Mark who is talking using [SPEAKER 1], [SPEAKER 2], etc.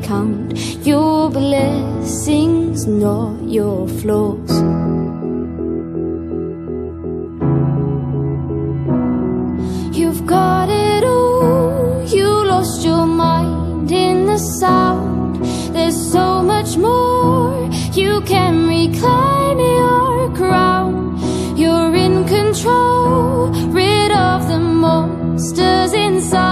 [SPEAKER 1] count your blessings, not your flaws. You've got it all, you lost your mind in the sound. There's so much more, you can reclaim your crown. You're in control, rid of the monsters inside.